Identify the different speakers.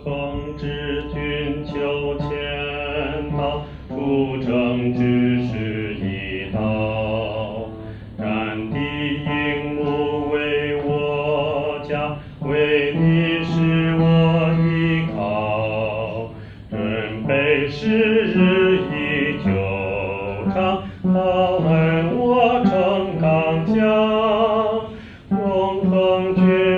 Speaker 1: 恒之君求签到，出征之时已到。战地营幕为我家，为你是我依靠。准备时日已久长，好儿我撑刚强，永恒君。